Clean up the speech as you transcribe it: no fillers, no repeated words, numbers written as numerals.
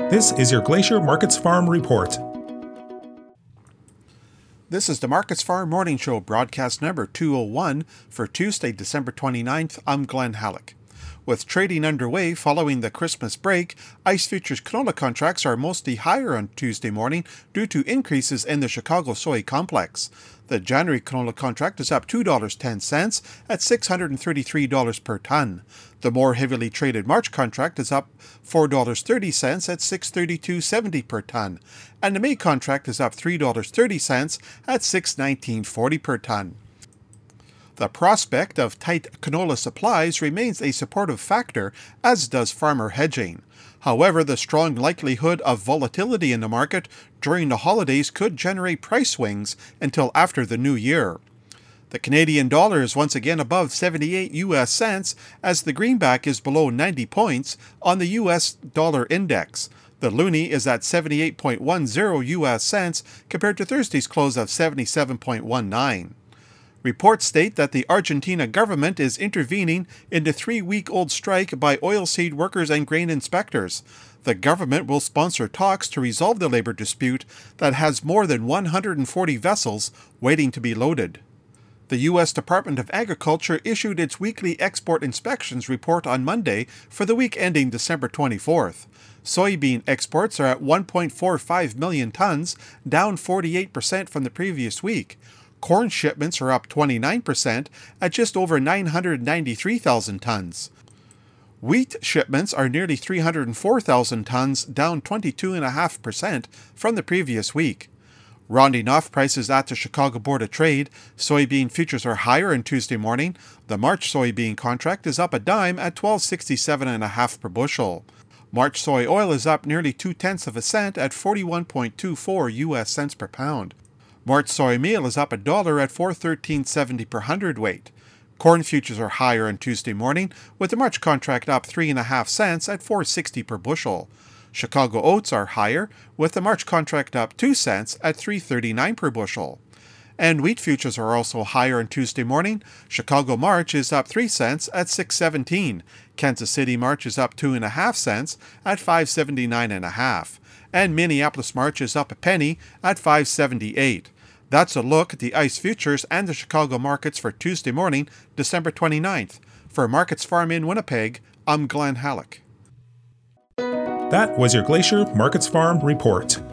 This is your Glacier Markets Farm Report. This is the Markets Farm Morning Show, broadcast number 201 for Tuesday, December 29th. I'm Glenn Halleck. With trading underway following the Christmas break, ICE futures canola contracts are mostly higher on Tuesday morning due to increases in the Chicago soy complex. The January canola contract is up $2.10 at $633 per ton. The more heavily traded March contract is up $4.30 at $632.70 per ton, and the May contract is up $3.30 at $619.40 per ton. The prospect of tight canola supplies remains a supportive factor, as does farmer hedging. However, the strong likelihood of volatility in the market during the holidays could generate price swings until after the new year. The Canadian dollar is once again above 78 US cents as the greenback is below 90 points on the US dollar index. The loonie is at 78.10 US cents compared to Thursday's close of 77.19. Reports state that the Argentina government is intervening in the 3-week-old strike by oilseed workers and grain inspectors. The government will sponsor talks to resolve the labor dispute that has more than 140 vessels waiting to be loaded. The U.S. Department of Agriculture issued its weekly export inspections report on Monday for the week ending December 24th. Soybean exports are at 1.45 million tons, down 48% from the previous week. Corn shipments are up 29% at just over 993,000 tons. Wheat shipments are nearly 304,000 tons, down 22.5% from the previous week. Rounding off prices at the Chicago Board of Trade, soybean futures are higher on Tuesday morning. The March soybean contract is up a dime at $12.67.5 per bushel. March soy oil is up nearly 0.2 cents at 41.24 US cents per pound. March soy meal is up $1 at $4.1370 per hundredweight. Corn futures are higher on Tuesday morning, with the March contract up 3.5 cents at $4.60 per bushel. Chicago oats are higher, with the March contract up 2 cents at $3.39 per bushel. And wheat futures are also higher on Tuesday morning. Chicago March is up 3 cents at $6.17. Kansas City March is up 2.5 cents at $5.79.5. And Minneapolis March is up a penny at $5.78. That's a look at the ICE futures and the Chicago markets for Tuesday morning, December 29th. For Markets Farm in Winnipeg, I'm Glenn Halleck. That was your Glacier Markets Farm Report.